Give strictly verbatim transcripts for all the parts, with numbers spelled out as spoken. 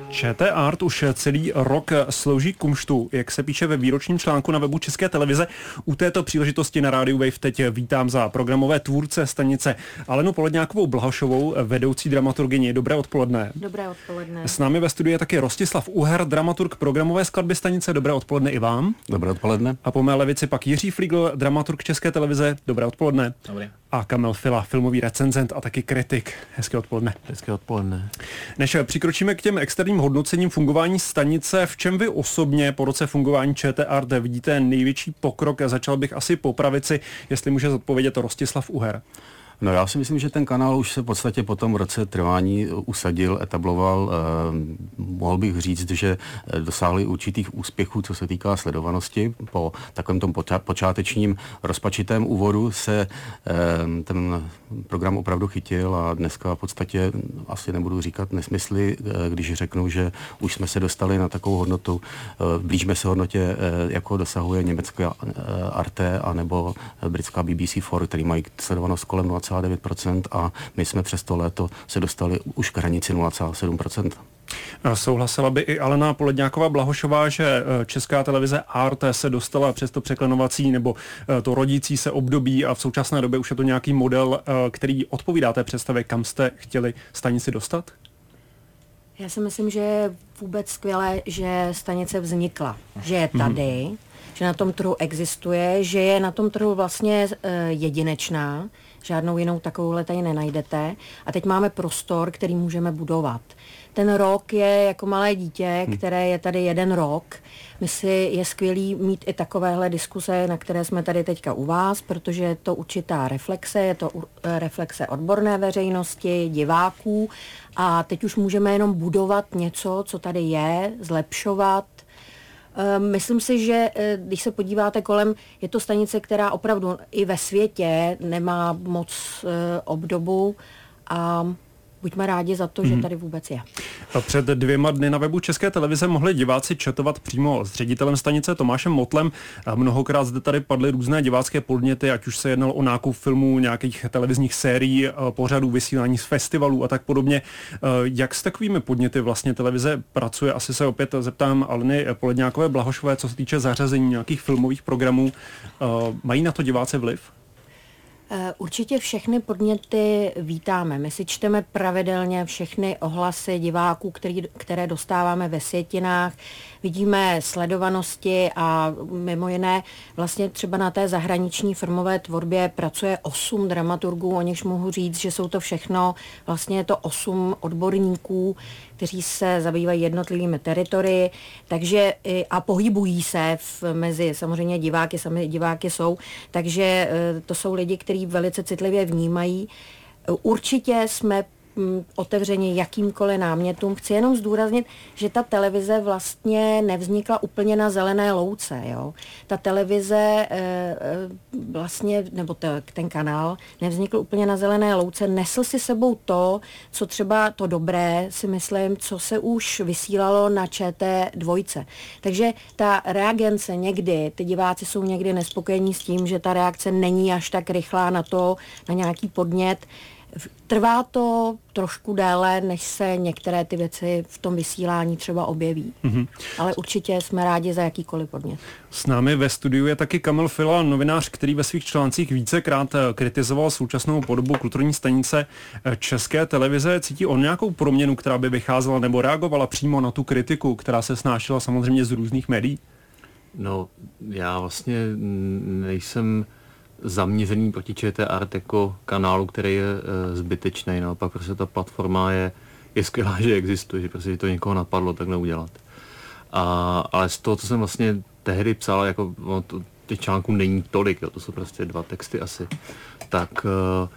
ČT Art už celý rok slouží kumštu, jak se píše ve výročním článku na webu České televize. U této příležitosti na rádiu Wave teď vítám za programové tvůrce stanice Alenu Poledňákovou Blahošovou, vedoucí dramaturgyni. Dobré odpoledne. Dobré odpoledne. S námi ve studiu je taky Rostislav Uher, dramaturg programové skladby stanice. Dobré odpoledne i vám. Dobré odpoledne. A po mé levici pak Jiří Flígl, dramaturg České televize. Dobré odpoledne. Dobrý. A Kamil Fila, filmový recenzent a taky kritik. Hezké odpoledne. Hezké odpoledne. Než přikročíme k těm externím hodnocením fungování stanice, v čem vy osobně po roce fungování ČT Art vidíte největší pokrok? Začal bych asi po pravici, jestli může zodpovědět Rostislav Uher. No já si myslím, že ten kanál už se v podstatě po tom roce trvání usadil, etabloval. Eh, mohl bych říct, že dosáhli určitých úspěchů, co se týká sledovanosti. Po takovém tom počátečním rozpačitém úvodu se eh, ten program opravdu chytil a dneska v podstatě asi nebudu říkat nesmysly, eh, když řeknu, že už jsme se dostali na takovou hodnotu, eh, blížíme se hodnotě, eh, jako dosahuje německá eh, Arte anebo britská B B C čtyři, který mají sledovanost kolem nula celá devět procent a my jsme přes to léto se dostali už k hranici nula celá sedm procent. Souhlasila by i Alena Poledňáková Blahošová, že Česká televize Art se dostala přes to překlenovací nebo to rodící se období a v současné době už je to nějaký model, který odpovídá té představě, kam jste chtěli stanici dostat? Já si myslím, že je vůbec skvělé, že stanice vznikla, že je tady, mm-hmm. že na tom trhu existuje, že je na tom trhu vlastně e, jedinečná, žádnou jinou takovouhle tady nenajdete a teď máme prostor, který můžeme budovat. Ten rok je jako malé dítě, které je tady jeden rok. My si je skvělý mít i takovéhle diskuse, na které jsme tady teďka u vás, protože je to určitá reflexe, je to reflexe odborné veřejnosti, diváků a teď už můžeme jenom budovat něco, co tady je, zlepšovat. Myslím si, že když se podíváte kolem, je to stanice, která opravdu i ve světě nemá moc obdobu a buďme rádi za to, mm. že tady vůbec je. Před dvěma dny na webu České televize mohli diváci chatovat přímo s ředitelem stanice Tomášem Motlem. Mnohokrát zde tady padly různé divácké podněty, ať už se jednalo o nákup filmů, nějakých televizních sérií, pořadů, vysílání z festivalů a tak podobně. Jak s takovými podněty vlastně televize pracuje? Asi se opět zeptám Aleny Poledňákové Blahošové, co se týče zařazení nějakých filmových programů. Mají na to diváci vliv? Určitě všechny podněty vítáme. My si čteme pravidelně všechny ohlasy diváků, který, které dostáváme ve sjetinách. Vidíme sledovanosti a mimo jiné vlastně třeba na té zahraniční filmové tvorbě pracuje osm dramaturgů, o nichž mohu říct, že jsou to všechno, vlastně je to osm odborníků, kteří se zabývají jednotlivými teritorii, takže a pohybují se v, mezi samozřejmě diváky, sami diváky jsou, takže to jsou lidi, kteří velice citlivě vnímají. Určitě jsme otevření jakýmkoliv námětům. Chci jenom zdůraznit, že ta televize vlastně nevznikla úplně na zelené louce. Jo? Ta televize e, vlastně, nebo te, ten kanál nevznikl úplně na zelené louce, nesl si sebou to, co třeba to dobré, si myslím, co se už vysílalo na ČT dvojce. Takže ta reagence někdy, ty diváci jsou někdy nespokojení s tím, že ta reakce není až tak rychlá na to, na nějaký podnět. Trvá to trošku déle, než se některé ty věci v tom vysílání třeba objeví. Mm-hmm. Ale určitě jsme rádi za jakýkoliv podnět. S námi ve studiu je taky Kamil Fila, novinář, který ve svých článcích vícekrát kritizoval současnou podobu kulturní stanice České televize. Cítí on nějakou proměnu, která by vycházela nebo reagovala přímo na tu kritiku, která se snášela samozřejmě z různých médií? No, já vlastně nejsem zaměřený proti ČT Art jako kanálu, který je e, zbytečný. Naopak prostě ta platforma je, je skvělá, že existuje, že prostě to někoho napadlo takhle udělat. A, ale z toho, co jsem vlastně tehdy psal, jako no, to, těch článků není tolik, jo, to jsou prostě dva texty asi, tak e,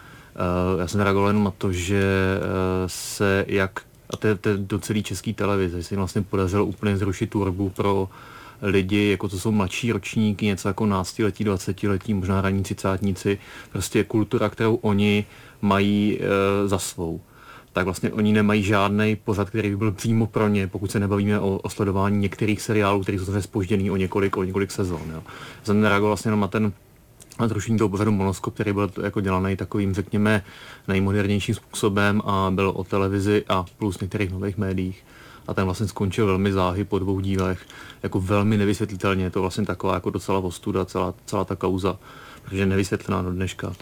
e, já jsem reagoval jenom na to, že e, se jak, a to je, to je do celé české televize, se jim vlastně podařilo úplně zrušit tvorbu pro lidi, jako to jsou mladší ročníky, něco jako náctiletí, dvacetiletí, možná ranní třicátníci, prostě kultura, kterou oni mají e, za svou. Tak vlastně oni nemají žádný pořad, který by byl přímo pro ně, pokud se nebavíme o, o sledování některých seriálů, které jsou zpožděný o několik, o několik sezon. Jo. Jsem nereagoval vlastně na ten na zrušení toho pořadu Monoskop, který byl jako dělaný takovým, řekněme, nejmodernějším způsobem a byl o televizi a plus některých nových médiích. a ten vlastně skončil velmi záhy po dvou dílech, jako velmi nevysvětlitelně, je to vlastně taková jako docela ostuda, celá, celá ta kauza, protože nevysvětlená do dneška.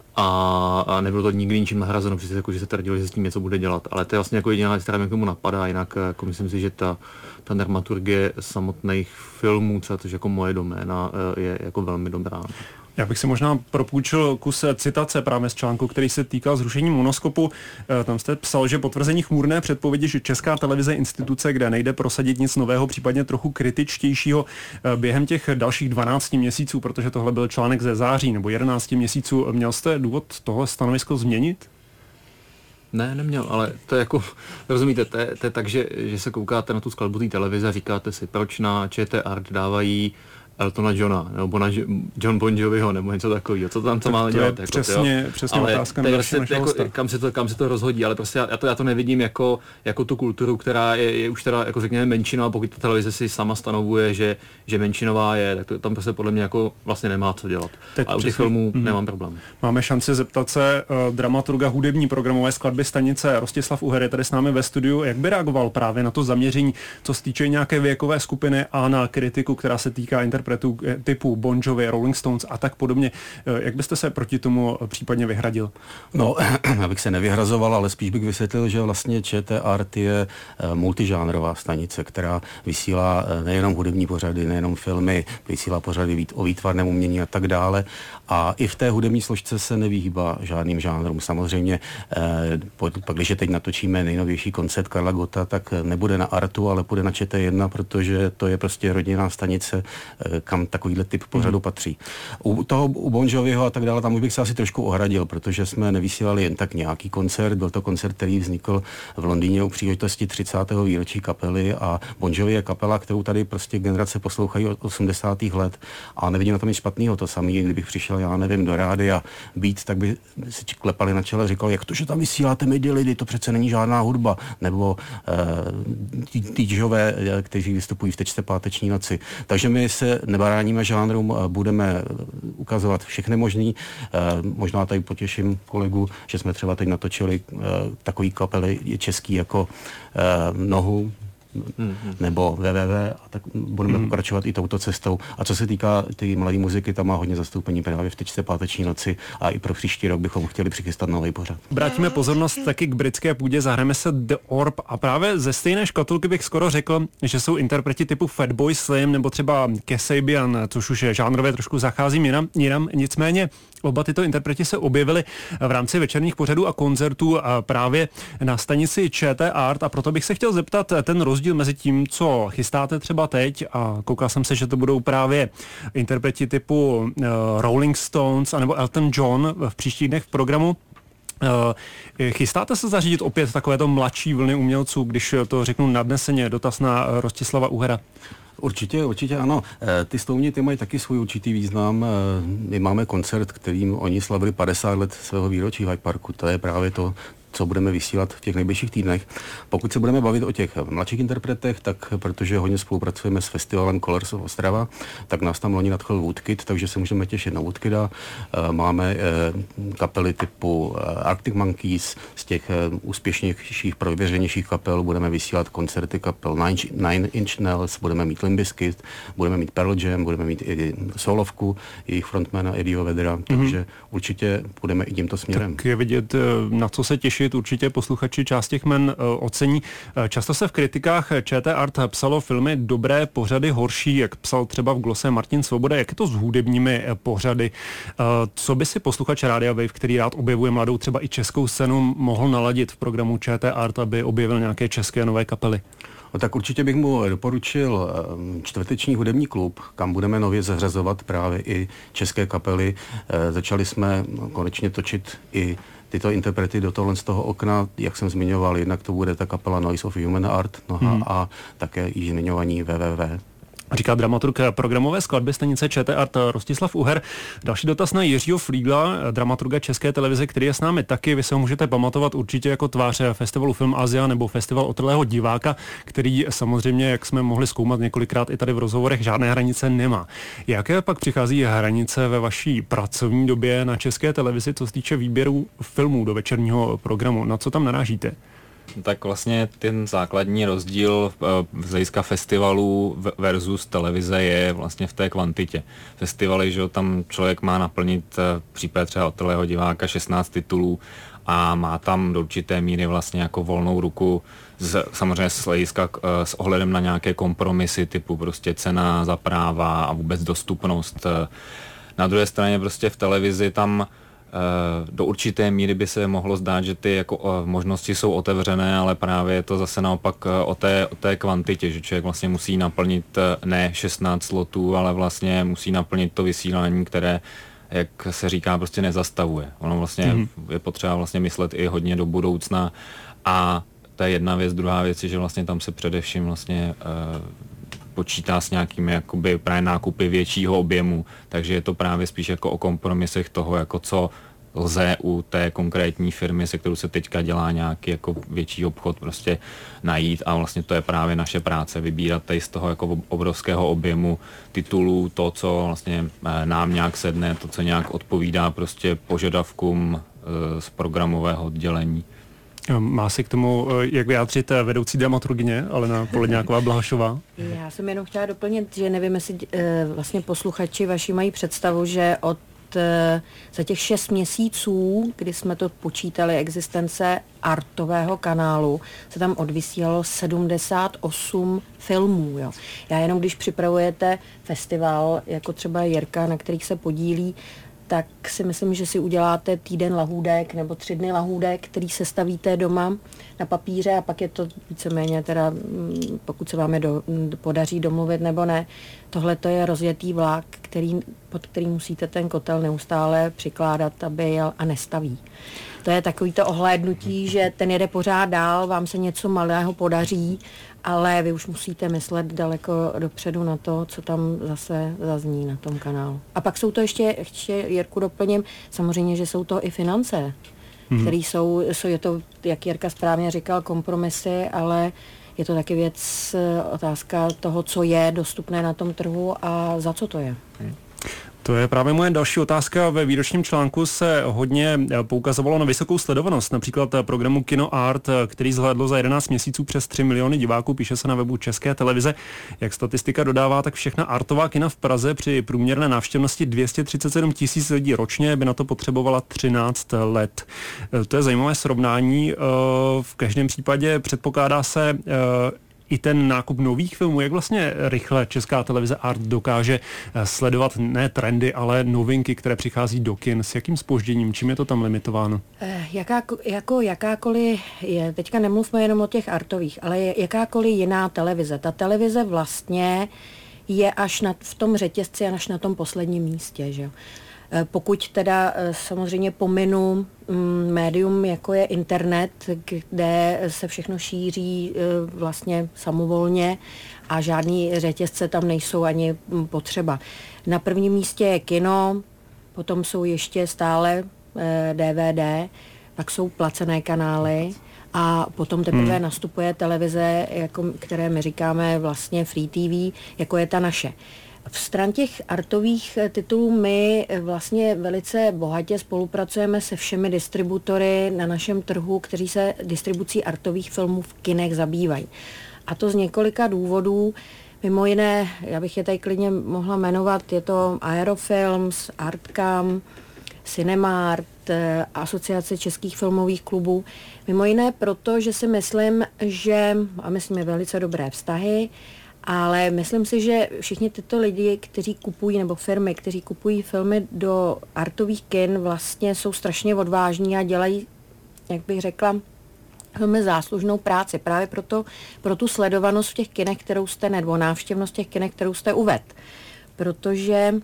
A, a nebylo to nikdy ničím nahrazeno, protože jako, že se tvrdilo, že se s tím něco bude dělat. Ale to je vlastně jako jediná věc, která mě k tomu napadá, jinak jako myslím si, že ta, ta dramaturgie samotných filmů, třeba to, že jako moje doména, je jako velmi dobrá. Já bych si možná propůjčil kus citace právě z článku, který se týkal zrušení Monoskopu. Tam jste psal, že potvrzení chmurné předpovědi, že Česká televize je instituce, kde nejde prosadit nic nového, případně trochu kritičtějšího během těch dalších dvanácti měsíců, protože tohle byl článek ze září nebo jedenácti měsíců. Měl jste důvod tohle stanovisko změnit? Ne, neměl, ale to je jako, rozumíte, to je, to je tak, že, že se koukáte na tu skladbu té televize a říkáte si, proč na ČT Art dávají Eltona Johna, nebo na John Bon Joviho, nebo něco takového. Co tam to má dělat? To je přesně, jako, přesně ale otázka na další prostě, jako, kam, se to, kam se to rozhodí, ale prostě já, já, to, já to nevidím jako, jako tu kulturu, která je, je už teda, jako řekněme, menšinová, pokud ta televize si sama stanovuje, že, že menšinová je, tak to, tam prostě podle mě jako vlastně nemá co dělat. Teď a u těch filmů mm, nemám problém. Máme šanci zeptat se uh, dramaturga hudební programové skladby stanice Rostislav Uher je tady s námi ve studiu. Jak by reagoval právě na to zaměření, co se týče nějaké věkové skupiny a na kritiku, která se týká interpretů typu Bon Jovi, Rolling Stones a tak podobně. Jak byste se proti tomu případně vyhradil? No, abych se nevyhrazoval, ale spíš bych vysvětlil, že vlastně ČT Art je multižánrová stanice, která vysílá nejenom hudební pořady, nejenom filmy, vysílá pořady o výtvarném umění a tak dále. A i v té hudební složce se nevyhýbá žádným žánrům. Samozřejmě, pak když teď natočíme nejnovější koncert Karla Gotta, tak nebude na Artu, ale půjde na ČT jedna, protože to je prostě rodinná stanice, kam takovýhle typ pořadu mm. patří. U toho, u Bon Joviho a tak dále, tam už bych se asi trošku ohradil, protože jsme nevysílali jen tak nějaký koncert, byl to koncert, který vznikl v Londýně u příležitosti třicátého výročí kapely a Bon Jovi je kapela, kterou tady prostě generace poslouchají od osmdesátých let a nevidím na tom nic špatného. To samý, kdybych přišel, já nevím, do rádia Beat, tak by si klepali na čele a říkali, jak to, že tam vysíláte midi lidi, to přece není žádná hudba, nebo uh, týžové, kteří vystupují v Tečce páteční noci. Takže my se nebráníme žánrům, budeme ukazovat všechny možný. Možná tady potěším kolegu, že jsme třeba teď natočili takový kapely český jako Nohu, mm-hmm. nebo W W W a tak budeme mm-hmm. pokračovat i touto cestou. A co se týká ty tý mladé muziky, tam má hodně zastoupení právě v Tečce páteční noci a i pro příští rok bychom chtěli přichystat nový pořad. Vrátíme pozornost taky k britské půdě, zahrajeme se The Orb a právě ze stejné škatulky bych skoro řekl, že jsou interpreti typu Fatboy Slim nebo třeba Kasabian, což už je žánrově trošku zacházím jinam, jinam. Nicméně oba tyto interpreti se objevili v rámci večerních pořadů a koncertů a právě na stanici ČT Art a proto bych se chtěl zeptat ten rozdíl mezi tím, co chystáte třeba teď a koukal jsem se, že to budou právě interpreti typu uh, Rolling Stones anebo Elton John v příštích dnech v programu. Uh, chystáte se zařídit opět takovéto mladší vlny umělců, když to řeknu nadneseně, dotaz na Rostislava Uhera? Určitě, určitě ano. Ty stouni, ty mají taky svůj určitý význam. My máme koncert, kterým oni slavili padesát let svého výročí v Hyde Parku. To je právě to, co budeme vysílat v těch nejbližších týdnech. Pokud se budeme bavit o těch mladších interpretech, tak protože hodně spolupracujeme s festivalem Colors of Ostrava, tak nás tam loni nadchl Woodkid, takže se můžeme těšit na Woodkida. Máme kapely typu Arctic Monkeys, z těch úspěšnějších, prověřenějších kapel budeme vysílat koncerty kapel Nine Inch Nails, budeme mít Limp Bizkit, budeme mít Pearl Jam, budeme mít i solovku jejich frontmana Eddieho Vedera, mm-hmm. takže určitě budeme i tímto směrem. Tak je vidět, na co se těší. Určitě posluchači část těch men uh, ocení. Často se v kritikách ČT Art psalo filmy dobré, pořady horší, jak psal třeba v glose Martin Svoboda. Jak je to s hudebními pořady? Uh, co by si posluchač Rádia Wave, který rád objevuje mladou třeba i českou scénu, mohl naladit v programu ČT Art, aby objevil nějaké české nové kapely? No tak určitě bych mu doporučil čtvrteční hudební klub, kam budeme nově zařazovat právě i české kapely. E, začali jsme konečně točit i tyto interprety do tohle z toho okna, jak jsem zmiňoval, jednak to bude ta kapela Noise of Human Art no hmm. a také i zmiňovaní W W W. Říká dramaturg programové skladby stanice ČT Art Rostislav Uher. Další dotaz na Jiřího Flígla, dramaturga České televize, který je s námi taky. Vy se ho můžete pamatovat určitě jako tvář festivalu Film Asia nebo festival otrlého diváka, který samozřejmě, jak jsme mohli zkoumat několikrát i tady v rozhovorech, žádné hranice nemá. Jaké pak přichází hranice ve vaší pracovní době na České televizi, co se týče výběru filmů do večerního programu? Na co tam narážíte? Tak vlastně ten základní rozdíl z hlediska festivalů versus televize je vlastně v té kvantitě. Festivaly, že tam člověk má naplnit v případě třeba hotelého diváka šestnáct titulů a má tam do určité míry vlastně jako volnou ruku, z, samozřejmě z hlediska s ohledem na nějaké kompromisy typu prostě cena za práva a vůbec dostupnost. Na druhé straně prostě v televizi tam do určité míry by se mohlo zdát, že ty jako možnosti jsou otevřené, ale právě je to zase naopak o té, o té kvantitě, že člověk vlastně musí naplnit ne šestnáct slotů, ale vlastně musí naplnit to vysílání, které, jak se říká, prostě nezastavuje. Ono vlastně mm-hmm. je potřeba vlastně myslet i hodně do budoucna a to je jedna věc, druhá věc je, že vlastně tam se především vlastně uh, počítá s nějakými jakoby právě nákupy většího objemu, takže je to právě spíš jako o kompromisech toho, jako co lze u té konkrétní firmy, se kterou se teďka dělá nějaký jako větší obchod, prostě najít a vlastně to je právě naše práce, vybírat tady z toho jako obrovského objemu titulů to, co vlastně nám nějak sedne, to, co nějak odpovídá prostě požadavkům z programového oddělení. Má si k tomu, jak vyjádřit vedoucí dramaturgyně Alena Poledňáková-Blahašová? Já jsem jenom chtěla doplnit, že nevím, jestli vlastně posluchači vaši mají představu, že od za těch šest měsíců, kdy jsme to počítali existence artového kanálu, se tam odvysílalo sedmdesát osm filmů. Jo. Já jenom, když připravujete festival, jako třeba Jirka, na kterých se podílí, tak si myslím, že si uděláte týden lahůdek nebo tři dny lahůdek, který se stavíte doma na papíře a pak je to víceméně teda, pokud se vám je do, podaří domluvit nebo ne, tohle to je rozjetý vlak, který, pod který musíte ten kotel neustále přikládat, aby jel a nestaví. To je takový to ohlédnutí, že ten jede pořád dál, vám se něco malého podaří, ale vy už musíte myslet daleko dopředu na to, co tam zase zazní na tom kanálu. A pak jsou to ještě, ještě Jirku doplním, samozřejmě, že jsou to i finance, hmm. které jsou, jsou, je to, jak Jirka správně říkal, kompromisy, ale je to taky věc, otázka toho, co je dostupné na tom trhu a za co to je. Hmm. To je právě moje další otázka. Ve výročním článku se hodně poukazovalo na vysokou sledovanost, například programu Kino Art, který zhlédlo za jedenáct měsíců přes tři miliony diváků, píše se na webu České televize. Jak statistika dodává, tak všechna artová kina v Praze při průměrné návštěvnosti dvě stě třicet sedm tisíc lidí ročně by na to potřebovala třináct let. To je zajímavé srovnání. V každém případě předpokládá se i ten nákup nových filmů, jak vlastně rychle Česká televize Art dokáže sledovat ne trendy, ale novinky, které přichází do kin, s jakým zpožděním, čím je to tam limitováno? Jaká, jako jakákoliv, je, teďka nemluvme jenom o těch artových, ale je jakákoliv jiná televize. Ta televize vlastně je až na, v tom řetězci až na tom posledním místě, že jo. Pokud teda samozřejmě pominu médium, jako je internet, kde se všechno šíří vlastně samovolně a žádný řetězce tam nejsou ani potřeba. Na prvním místě je kino, potom jsou ještě stále D V D, pak jsou placené kanály a potom teprve hmm. nastupuje televize, jako, které my říkáme vlastně free T V, jako je ta naše. V stran těch artových titulů my vlastně velice bohatě spolupracujeme se všemi distributory na našem trhu, kteří se distribucí artových filmů v kinech zabývají. A to z několika důvodů. Mimo jiné, já bych je tady klidně mohla jmenovat, je to Aerofilms, Artcam, Cinemart, Asociace českých filmových klubů. Mimo jiné proto, že si myslím, že, a myslím, velice dobré vztahy, ale myslím si, že všichni tyto lidi, kteří kupují, nebo firmy, kteří kupují filmy do artových kin, vlastně jsou strašně odvážní a dělají, jak bych řekla, velmi záslužnou práci. Právě proto, pro tu sledovanost v těch kinech, kterou jste, nebo návštěvnost těch kinech, kterou jste uvedl. Protože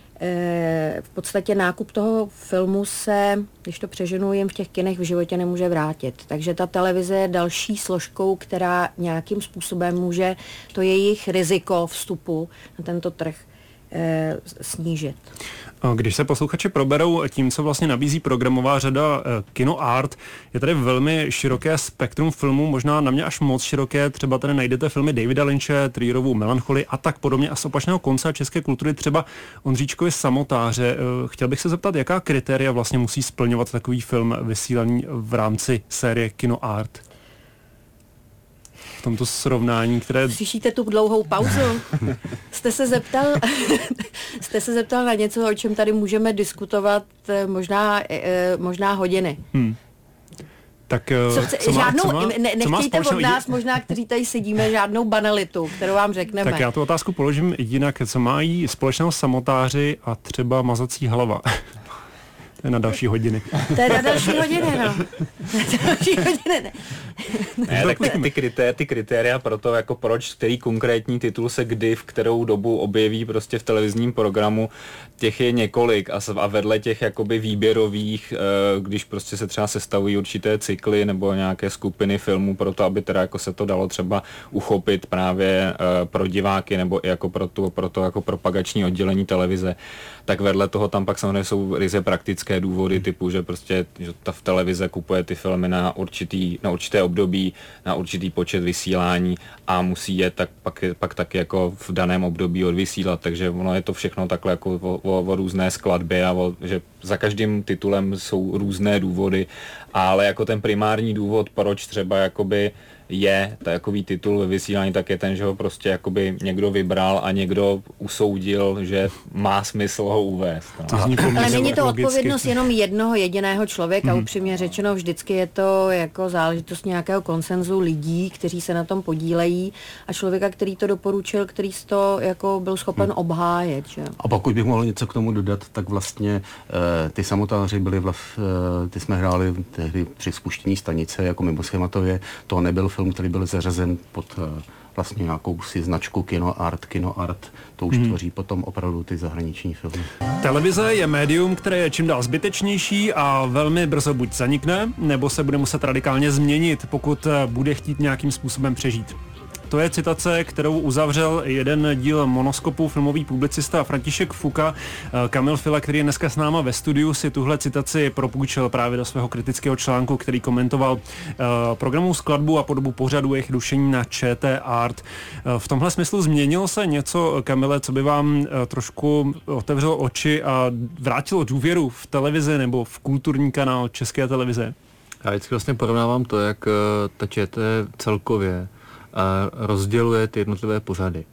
e, v podstatě nákup toho filmu se, když to přeženu, jim v těch kinech v životě nemůže vrátit. Takže ta televize je další složkou, která nějakým způsobem může to jejich riziko vstupu na tento trh e, snížit. Když se posluchači proberou tím, co vlastně nabízí programová řada Kino Art, je tady velmi široké spektrum filmů, možná na mě až moc široké, třeba tady najdete filmy Davida Lynche, Trierovu Melancholii a tak podobně a z opačného konce české kultury třeba Ondříčkovi Samotáře. Chtěl bych se zeptat, jaká kritéria vlastně musí splňovat takový film vysílaný v rámci série Kino Art? tomto srovnání, které... Slyšíte tu dlouhou pauzu? Jste se zeptal, jste se zeptal na něco, o čem tady můžeme diskutovat možná, možná hodiny. Hmm. Tak co, chce, co má, žádnou, co má, ne, co má nechtějte od nás, možná, kteří tady sedíme, žádnou banalitu, kterou vám řekneme. Tak já tu otázku položím jinak. Co mají společného samotáři a třeba mazací hlava? To je na další hodiny. To je na další hodiny, no. Na další hodiny, ne. Ne, tak ty, ty, kritéria, ty kritéria pro to, jako proč, který konkrétní titul se kdy, v kterou dobu objeví prostě v televizním programu, těch je několik a, a vedle těch jakoby výběrových, když prostě se třeba sestavují určité cykly nebo nějaké skupiny filmů pro to, aby teda jako se to dalo třeba uchopit právě pro diváky nebo i jako pro, tu, pro to jako propagační oddělení televize, tak vedle toho tam pak samozřejmě jsou ryze praktické důvody typu, že prostě že ta v televize kupuje ty filmy na určitý, na určité období, na určitý počet vysílání a musí je tak pak, pak taky jako v daném období odvysílat, takže ono je to všechno takhle jako o, o, o různé skladbě a o, že za každým titulem jsou různé důvody, ale jako ten primární důvod, proč třeba jakoby je takový titul ve vysílání, tak je ten, že ho prostě jakoby někdo vybral a někdo usoudil, že má smysl ho uvést. No. Ale není to odpovědnost jenom jednoho jediného člověka, hmm. upřímně řečeno, vždycky je to jako záležitost nějakého konsenzu lidí, kteří se na tom podílejí a člověka, který to doporučil, který to jako byl schopen hmm. obhájet. Že? A pokud bych mohl něco k tomu dodat, tak vlastně e, ty samotáři byli, vlav, e, ty jsme hráli tehdy při spuštění stanice jako mimo schématově, to nebyl film, který byl zařazen pod uh, vlastně nějakou si značku Kino Art, Kino Art, to už hmm. tvoří potom opravdu ty zahraniční filmy. Televize je médium, které je čím dál zbytečnější a velmi brzo buď zanikne, nebo se bude muset radikálně změnit, pokud bude chtít nějakým způsobem přežít. To je citace, kterou uzavřel jeden díl Monoskopu filmový publicista František Fuka. Kamil Fila, který je dneska s náma ve studiu, si tuhle citaci propůjčil právě do svého kritického článku, který komentoval uh, programovou skladbu a podobu pořadu jejich rušení na Č T Art. Uh, v tomhle smyslu změnilo se něco, Kamile, co by vám uh, trošku otevřelo oči a vrátilo důvěru v televizi nebo v kulturní kanál České televize? Já vždycky vlastně porovnávám to, jak uh, ta Č T celkově a rozděluje ty jednotlivé pořady.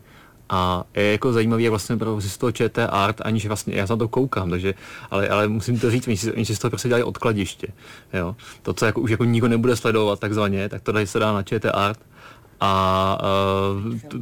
A je jako zajímavý, jak vlastně si z toho Č T Art, aniž vlastně, já se na to koukám, takže, ale, ale musím to říct, oni si, oni si z toho prostě dělají odkladiště. Jo? To, co jako, už jako nikdo nebude sledovat takzvaně, tak to tady se dá na Č T Art. A uh, t,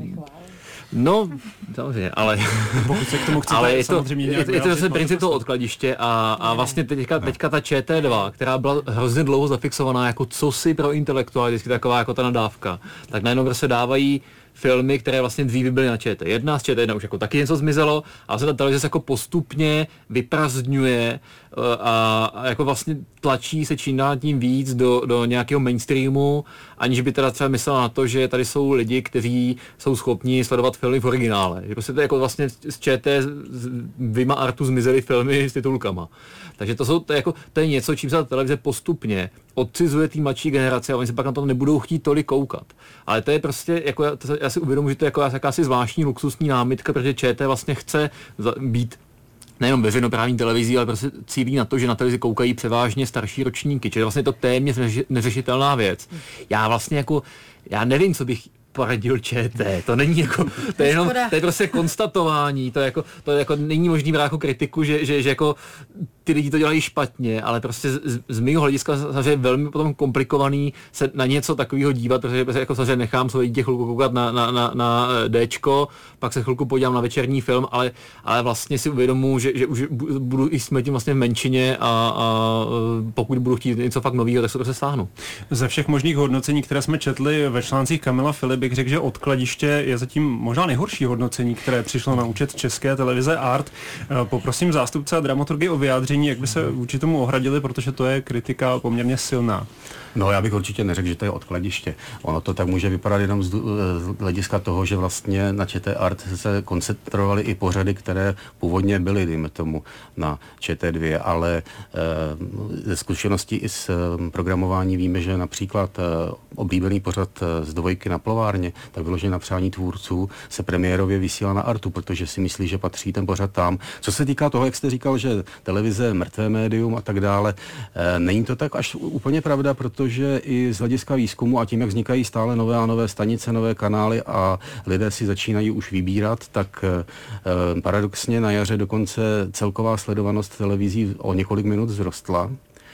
no, samozřejmě, ale, pokud se k tomu chcete, ale je to, je, je to zase princip toho odkladiště a, a vlastně teďka, teďka ta Č T dva, která byla hrozně dlouho zafixovaná jako cosi pro intelektuály, vždycky taková jako ta nadávka, tak najednou se dávají filmy, které vlastně dříve byly na Č T jedna, z Č T jedna už jako taky něco zmizelo, ale se ta televize jako postupně vyprazdňuje a, a jako vlastně tlačí se čím dál tím víc do, do nějakého mainstreamu, aniž by teda třeba myslela na to, že tady jsou lidi, kteří jsou schopni sledovat filmy v originále. Že prostě to je jako vlastně z Č T z Vima Artu zmizely filmy s titulkama. Takže to, jsou, to, je jako, to je něco, čím se ta televize postupně odcizuje té mladší generace a oni se pak na to nebudou chtít tolik koukat. Ale to je prostě, jako, to, já si uvědomuji, že to je jako jakási zvláštní luxusní námitka, protože Č T vlastně chce být nejenom veřejnoprávní televizí, ale prostě cílí na to, že na televizi koukají převážně starší ročníky, čili vlastně to téměř neřešitelná věc. Já vlastně jako, já nevím, co bych poradil Č T, to není jako, to je jenom, to je prostě konstatování, to je jako, to je jako, není možný brát jako kritiku, že, že, že jako ty lidi to dělají špatně, ale prostě z, z mého hlediska je velmi potom komplikovaný se na něco takového dívat, protože jako samozřejmě nechám svoje dítě chvilku koukat na, na, na, na Dčko, pak se chvilku podívám na večerní film, ale, ale vlastně si uvědomuji, že, že už budu i jsme tím vlastně v menšině a, a pokud budu chtít něco fakt nového, tak se to prostě stáhnu. Ze všech možných hodnocení, které jsme četli ve článcích Kamila Fily, bych řekl, že Odkladiště je zatím možná nejhorší hodnocení, které přišlo na účet České televize Art. Poprosím zástupce a dramaturgy o vyjádření, jak by se vůči tomu ohradili, protože to je kritika poměrně silná. No, já bych určitě neřekl, že to je Odkladiště. Ono to tak může vypadat jenom z hlediska toho, že vlastně na Č T Art se koncentrovali i pořady, které původně byly, dejme tomu, na Č T dva, ale ze zkušeností i z programování víme, že například oblíbený pořad z dvojky na Plovárně továrně, tak vyloženě na přání tvůrců se premiérově vysílá na Artu, protože si myslí, že patří ten pořad tam. Co se týká toho, jak jste říkal, že televize je mrtvé médium a tak dále, e, není to tak až úplně pravda, protože i z hlediska výzkumu a tím, jak vznikají stále nové a nové stanice, nové kanály a lidé si začínají už vybírat, tak e, paradoxně na jaře dokonce celková sledovanost televizí o několik minut vzrostla.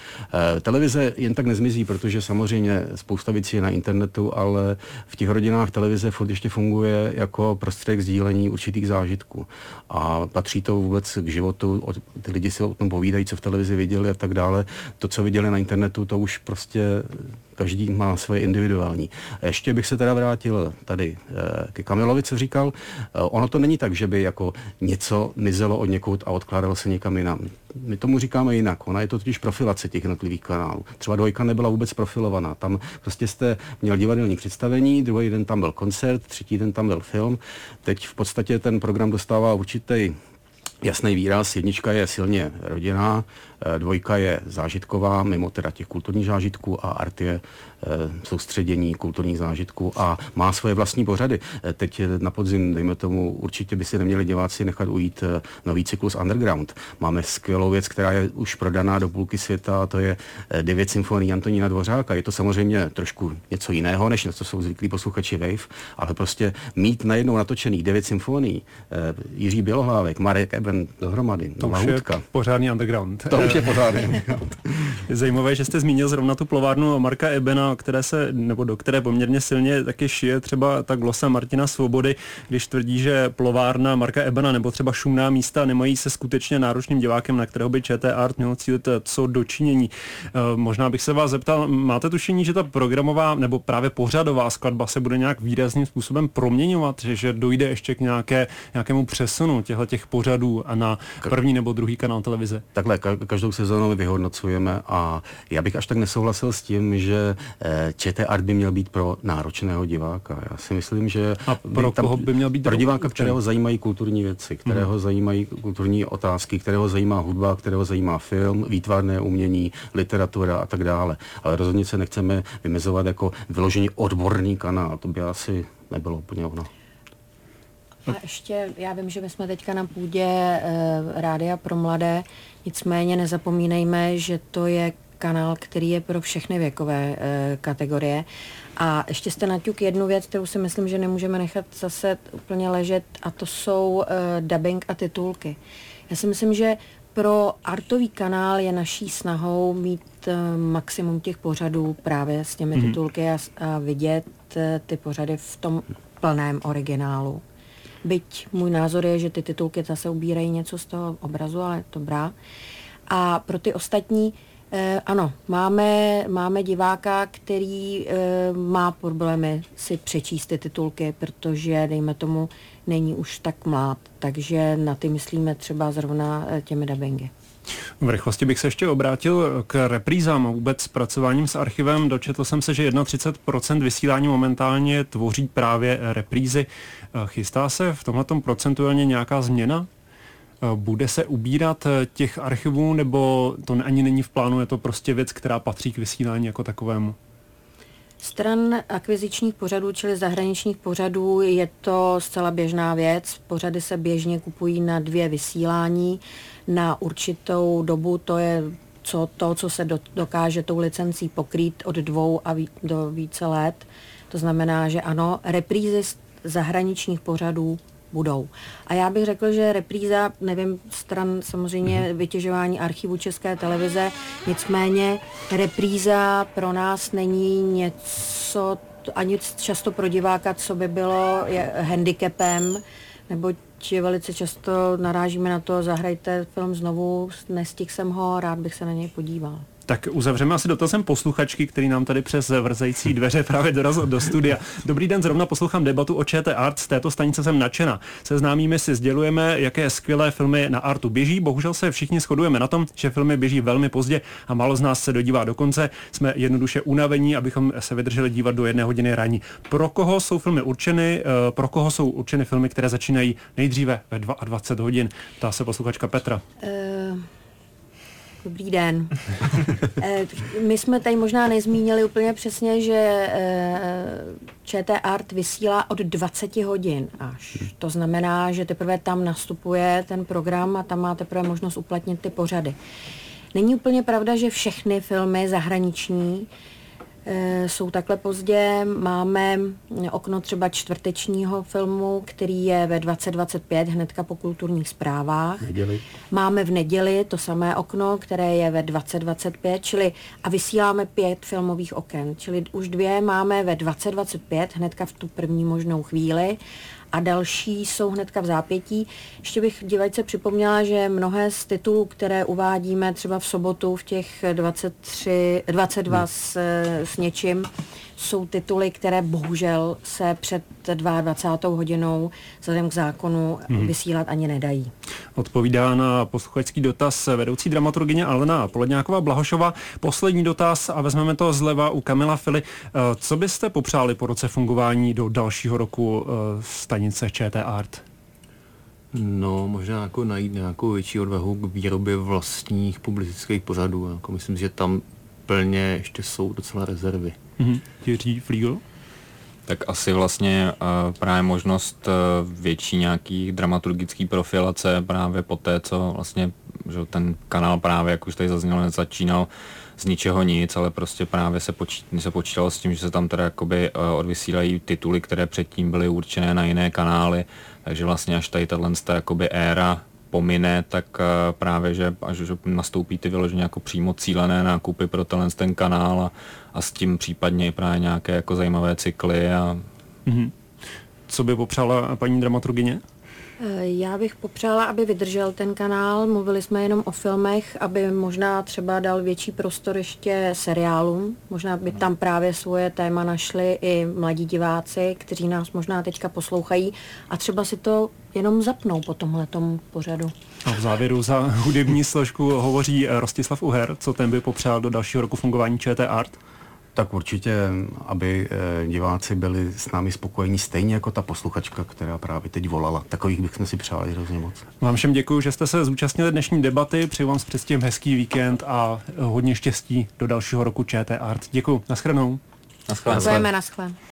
Televize jen tak nezmizí, protože samozřejmě spousta věcí je na internetu, ale v těch rodinách televize furt ještě funguje jako prostředek sdílení určitých zážitků. A patří to vůbec k životu, ty lidi si o tom povídají, co v televizi viděli a tak dále. To, co viděli na internetu, to už prostě každý má svoje individuální. A ještě bych se teda vrátil tady ke Kamilovi, co říkal. Ono to není tak, že by jako něco mizelo od někud a odkládalo se někam jinam. My tomu říkáme jinak. Ona je to totiž profilace těch jednotlivých kanálů. Třeba Dvojka nebyla vůbec profilovaná. Tam prostě jste měl divadelní představení, druhý den tam byl koncert, třetí den tam byl film. Teď v podstatě ten program dostává určitý jasný výraz. Jednička je silně rodinná, dvojka je zážitková, mimo teda těch kulturních zážitků, a Art je soustředění kulturních zážitků a má svoje vlastní pořady. Teď na podzim, dejme tomu, určitě by si neměli diváci nechat ujít nový cyklus Underground. Máme skvělou věc, která je už prodaná do půlky světa, a to je devět symfonií Antonína Dvořáka. Je to samozřejmě trošku něco jiného, než na co jsou zvyklí posluchači Wave, ale prostě mít najednou natočených devět symfonií, Jiří Bělohlávek, Marek Eben dohromady, to Nová už hudka. Je pořádný underground. To už je pořádný. Je zajímavé, že jste zmínil zrovna tu plovárnu Marka Ebena, které se, nebo do které poměrně silně taky šije třeba ta glosa Martina Svobody, když tvrdí, že plovárna Marka Ebena nebo třeba Šumná místa nemají se skutečně náročným divákem, na kterého by ČT Art mělo cílit co dočinění. E, možná bych se vás zeptal, máte tušení, že ta programová nebo právě pořadová skladba se bude nějak výrazným způsobem proměňovat, že, že dojde ještě k nějaké, nějakému přesunu těchto těch pořadů a na první nebo druhý kanál televize? Takhle, každou sezónu vyhodnocujeme a já bych až tak nesouhlasil s tím, že ČT Art by měl být pro náročného diváka. Já si myslím, že a pro by tam, koho by měl být pro diváka, kterého zajímají kulturní věci, kterého hmm. zajímají kulturní otázky, kterého zajímá hudba, kterého zajímá film, výtvarné umění, literatura a tak dále. Ale rozhodně se nechceme vymezovat jako vyložený odborný kanál. To by asi nebylo úplně ono. A ještě, já vím, že my jsme teďka na půdě e, Rádia pro mladé, nicméně nezapomínejme, že to je kanál, který je pro všechny věkové e, kategorie. A ještě jste naťuk jednu věc, kterou si myslím, že nemůžeme nechat zase úplně ležet, a to jsou e, dubbing a titulky. Já si myslím, že pro artový kanál je naší snahou mít e, maximum těch pořadů právě s těmi mm. titulky a, a vidět e, ty pořady v tom plném originálu. Byť můj názor je, že ty titulky zase ubírají něco z toho obrazu, ale dobrá. A pro ty ostatní, eh, ano, máme, máme diváka, který eh, má problémy si přečíst ty titulky, protože, dejme tomu, není už tak mlád. Takže na ty myslíme třeba zrovna eh, těmi dabingy. V rychlosti bych se ještě obrátil k reprízám a vůbec zpracováním s archivem. Dočetl jsem se, že třicet jedna procent vysílání momentálně tvoří právě reprízy. Chystá se v tomhletom procentuálně nějaká změna? Bude se ubírat těch archivů, nebo to ani není v plánu, je to prostě věc, která patří k vysílání jako takovému? Stran akvizičních pořadů, čili zahraničních pořadů, je to zcela běžná věc. Pořady se běžně kupují na dvě vysílání na určitou dobu, to je co, to, co se do, dokáže tou licencí pokrýt od dvou a ví, do více let. To znamená, že ano, reprízy zahraničních pořadů budou. A já bych řekl, že repríza, nevím, stran samozřejmě vytěžování archivu České televize, nicméně repríza pro nás není něco, ani často pro diváka, co by bylo je handicapem, neboť velice často narážíme na to, zahrajte film znovu, nestihl jsem ho, rád bych se na něj podíval. Tak uzavřeme asi dotazem posluchačky, který nám tady přes vrzející dveře právě dorazil do studia. Dobrý den, zrovna poslouchám debatu o ČT Art, z této stanice jsem nadšena. Seznámíme si, sdělujeme, jaké skvělé filmy na Artu běží. Bohužel se všichni shodujeme na tom, že filmy běží velmi pozdě a málo z nás se dodívá do konce. Jsme jednoduše unavení, abychom se vydrželi dívat do jedné hodiny ranní. Pro koho jsou filmy určeny? Pro koho jsou určeny filmy, které začínají nejdříve ve dvacet dva hodin? Ptá se posluchačka Petra. Uh... Dobrý den. My jsme tady možná nezmínili úplně přesně, že ČT Art vysílá od dvacet hodin až. To znamená, že teprve tam nastupuje ten program a tam má teprve možnost uplatnit ty pořady. Není úplně pravda, že všechny filmy zahraniční jsou takhle pozdě. Máme okno třeba čtvrtečního filmu, který je ve dvacet dvacet pět, hnedka po kulturních zprávách. Neděli. Máme v neděli to samé okno, které je ve dvacet dvacet pět, čili a vysíláme pět filmových oken, čili už dvě máme ve dvacet dvacet pět, hnedka v tu první možnou chvíli. A další jsou hnedka v zápětí. Ještě bych divačce připomněla, že mnohé z titulů, které uvádíme třeba v sobotu v těch dvacet tři, dvacet dva hmm. s, s něčím, jsou tituly, které bohužel se před dvacátou druhou hodinou vzhledem k zákonu hmm. vysílat ani nedají. Odpovídá na posluchačský dotaz vedoucí dramaturgyně Alena Poledňáková-Blahošová. Poslední dotaz a vezmeme to zleva u Kamila Fily. Co byste popřáli po roce fungování do dalšího roku stanice ČT Art? No, možná jako najít nějakou větší odvahu k výrobě vlastních publicistických pořadů. Jako myslím, že tam plně ještě jsou docela rezervy. Mhm. Jiří Flígl? Tak asi vlastně uh, právě možnost uh, větší nějaký dramaturgický profilace právě po té, co vlastně že ten kanál právě, jak už tady zaznělo, nezačínal z ničeho nic, ale prostě právě se, počít, se počítalo s tím, že se tam teda jakoby uh, odvysílají tituly, které předtím byly určené na jiné kanály, takže vlastně až tady tato jakoby éra pomine, tak uh, právě, že až že nastoupí ty vyloženě jako přímo cílené nákupy pro tenhle ten kanál a, a s tím případně i právě nějaké jako zajímavé cykly. A... Mm-hmm. Co by popřála paní dramaturgyně? Já bych popřála, aby vydržel ten kanál, mluvili jsme jenom o filmech, aby možná třeba dal větší prostor ještě seriálům, možná by tam právě svoje téma našli i mladí diváci, kteří nás možná teďka poslouchají a třeba si to jenom zapnou po tomhletom pořadu. A v závěru za hudební složku hovoří Rostislav Uher, co ten by popřál do dalšího roku fungování ČT Art? Tak určitě, aby diváci byli s námi spokojení, stejně jako ta posluchačka, která právě teď volala. Takových bychom si přáli hrozně moc. Vám všem děkuji, že jste se zúčastnili dnešní debaty, přeji vám s předstihem hezký víkend a hodně štěstí do dalšího roku ČT Art. Děkuji, naschledanou. Děkujeme, naschle.